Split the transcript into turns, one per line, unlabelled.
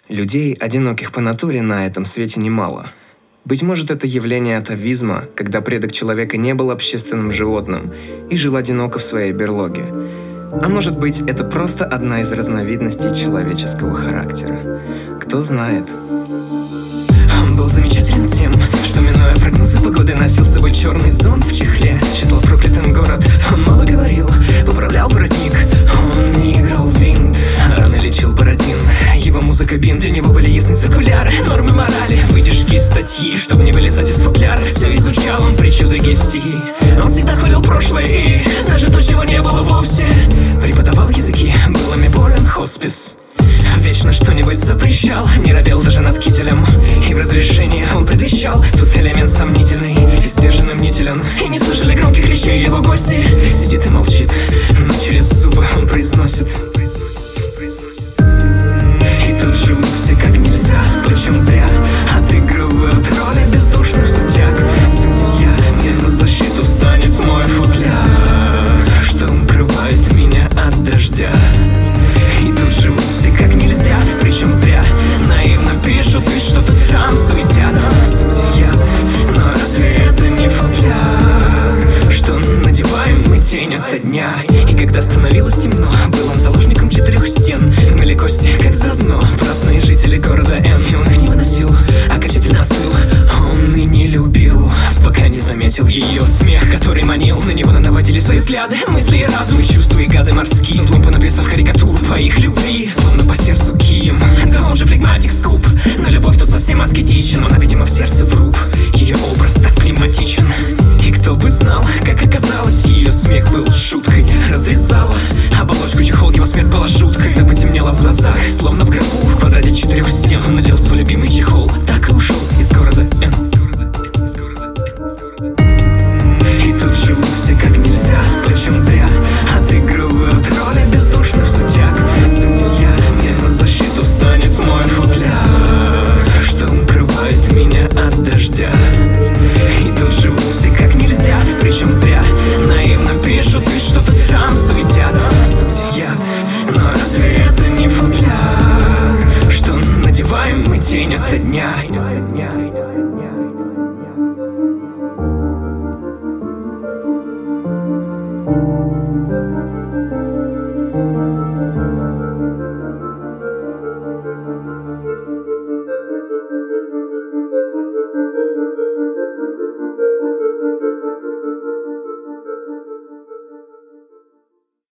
Людей, одиноких по натуре, на этом свете немало. Быть может, это явление атовизма, когда предок человека не был общественным животным и жил одиноко в своей берлоге. А может быть, это просто одна из разновидностей человеческого характера. Кто знает. Он был замечателен тем, что, минуя прогнозы погоды, носил с собой черный зонт в чехле. Считал проклятым город, он мало говорил, поправлял воротник. Он не играл в винт, рано лечил паротин. Его музыка бин, для него были ясны циркуляры, нормы морали, выдержки из статьи, чтобы не вылезать из футляра. Все изучал он причуды гестии. Он всегда хвалил прошлое и даже то, чего не было вовсе. Преподавал языки, был ими болен хоспис. Вечно что-нибудь запрещал, не робел даже над кителем. И в разрешении он предвещал тут элемент сомнительный и сдержанный мнителен. И не слышали громких речей его гости. Сидит и молчит, но через зубы он произносит. И тут живут все как нельзя, причем зря отыгрывают роли бездушных судьяк. Судья, мне на защиту станет мой футляр, что укрывает меня от дождя. И тут живут все как нельзя, причем зря наивно пишут и что-то там суетят. Судьят, но разве это не футляр, что надеваем мы тень ото дня? И когда становилось темно, был он заложником 4 стен. Мыли кости как заодно праздные жители города Н. И он их не выносил, окончательно остыл. Он и не любил, пока не заметил ее смех, который манил. На него наводили свои взгляды, мысли и разум, и чувства, и гады морские. Злом понаписав карикатур по их любви, словно по сердцу кием. Да он же флегматик скуп, на любовь то совсем аскетичен. Он, видимо, в сердце вруб, ее образ так климатичен. И кто бы знал, как оказалось, ее смех был шуткой. Разрезала оболочку чехол, его смерть была жуткой. Да потемнело в глазах, словно в